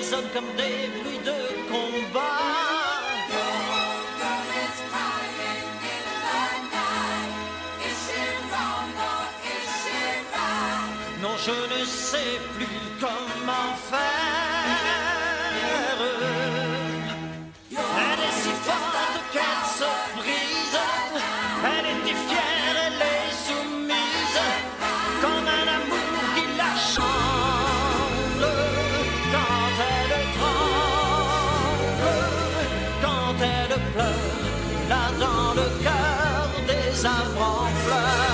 résonnent comme des bruits de combat. Non, je ne sais plus comment faire. Elle est si forte qu'elle se brise. Elle était fière, elle est soumise, comme un amour qui la chambre. Quand elle tremble, quand elle pleure, là dans le cœur des arbres en fleurs.